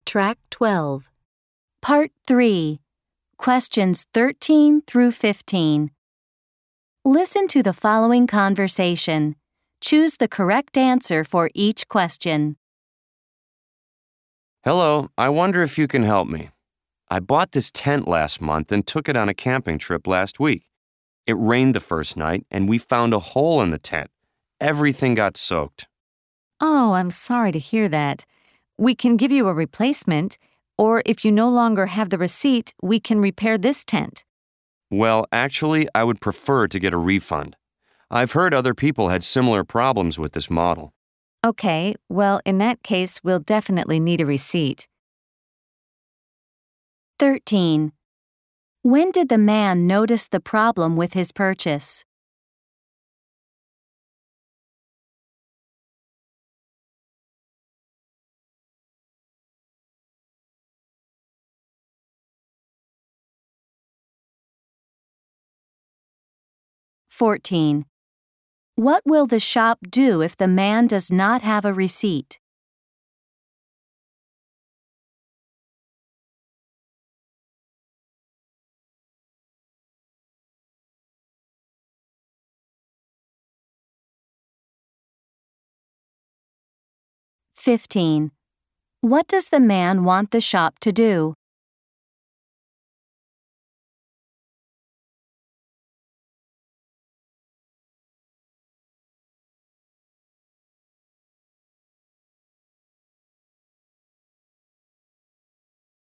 Track 12. Part 3. Questions 13 through 15. Listen to the following conversation. Choose the correct answer for each question. Hello, I wonder if you can help me. I bought this tent last month and took it on a camping trip last week. It rained the first night and we found a hole in the tent. Everything got soaked. Oh, I'm sorry to hear that. We can give you a replacement, or if you no longer have the receipt, we can repair this tent. Well, actually, I would prefer to get a refund. I've heard other people had similar problems with this model. Okay, well, in that case, we'll definitely need a receipt. 13. When did the man notice the problem with his purchase? (14) What will the shop do if the man does not have a receipt? (15) What does the man want the shop to do?